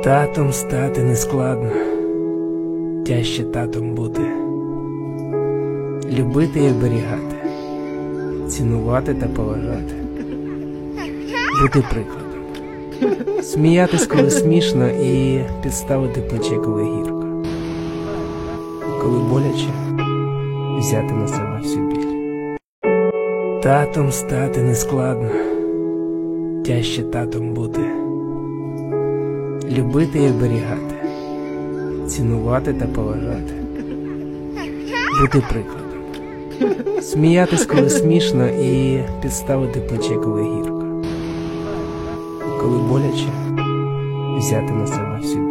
Татом стати нескладно, тяжче татом бути. Любити і оберігати, цінувати та поважати, бути прикладом, сміятись, коли смішно, і підставити плече, коли гірко, коли боляче, взяти на себе всю біль. Татом стати нескладно, тяжче татом бути. Любити і оберігати, цінувати та поважати, бути прикладом, сміятись, коли смішно, і підставити плече, коли гірко, коли боляче, взяти на себе всю біль.